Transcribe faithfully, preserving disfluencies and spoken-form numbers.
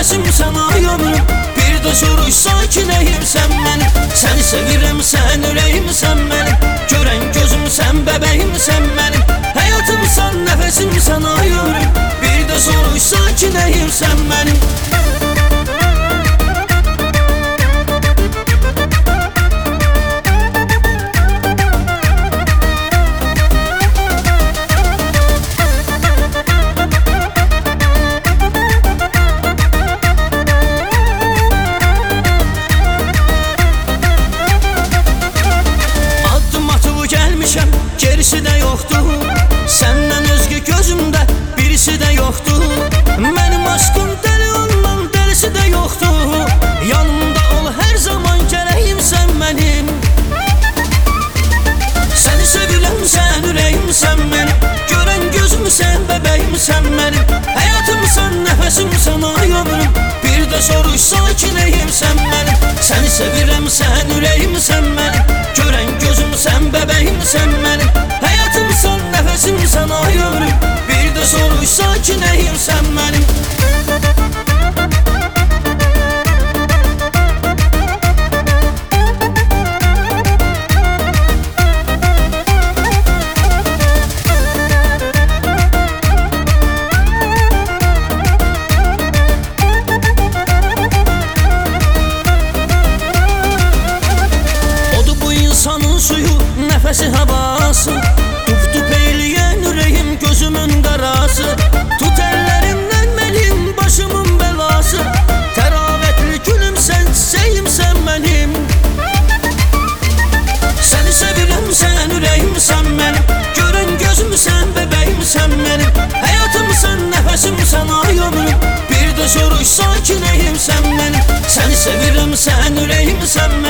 nəfəsim sən ay ömrüm. Bir də soruşsan ki nəyimsən mənim. Səni sevirəm sən ürəyimsən mənim. Görən gözüm sən bəbəyimsən mənim. Həyatımsan nəfəsim sən ay ömrüm. Bir də soruşsan ki nəyimsən mənim. Gerisi də yoxdur, səndən özgə gözümdə birisi də yoxdur. Mənim aşkım dəli olmam, dəlisi də yoxdur. Yanımda ol hər zaman, gərəyimsən mənim. Səni sevirəm sən ürəyimsən mənim. Görən gözümsən bəbəyimsən mənim. Həyatımsan nəfəsimsən ay ömrüm. Bir də soruşsan ki nəyimsən mənim. Səni sevirəm sən ürəyimsən mənim. Görən gözümsən bəbəyimsən mənim. Həyatımsan nəfəsimsən ay ömrüm. Bir də soruşsan ki nəyimsən mənim. Suyu, nəfəsi havası, tup-tup eyləyən ürəyim gözümün qarası. Tut əllərimdən mənim başımın bəlası. Təravətli gülümsən, çiçəyimsən mənim. Səni sevirəm sən ürəyimsən mənim. Görən gözümsən bəbəyimsən mənim. Həyatımsan nəfəsimsən ay ömrüm. Bir də soruşsan ki nəyimsən mənim. Səni sevirəm sən ürəyimsən mənim.